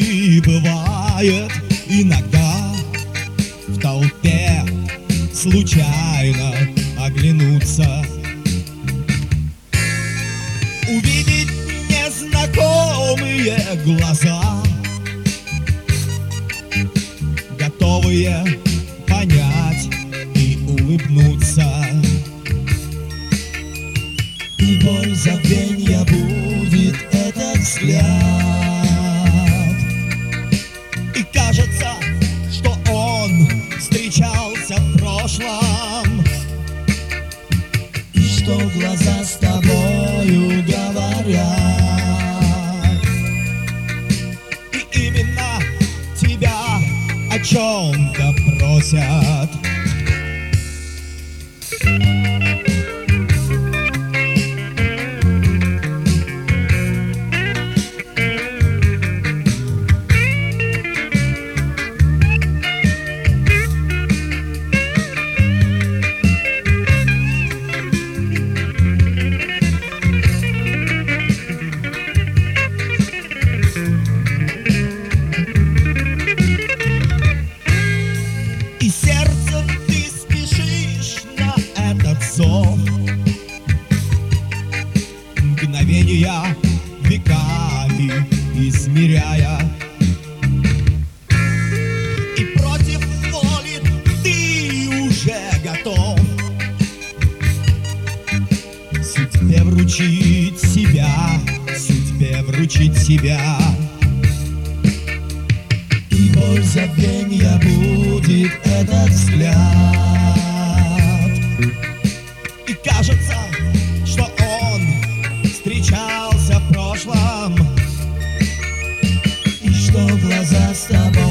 И бывает иногда в толпе случайно оглянуться, увидеть незнакомые глаза, готовые понять и улыбнуться. И боль забвенья будет этот взгляд, и кажется, что он встречался в прошлом, и что глаза с тобою говорят, и именно тебя о чем-то просят. И сердцем ты спешишь на этот зов, мгновения веками измеряя, и против воли ты уже готов судьбе вручить себя, судьбе вручить себя. И боль забвенья будет этот взгляд, и кажется, что он встречался в прошлом, и что глаза с тобой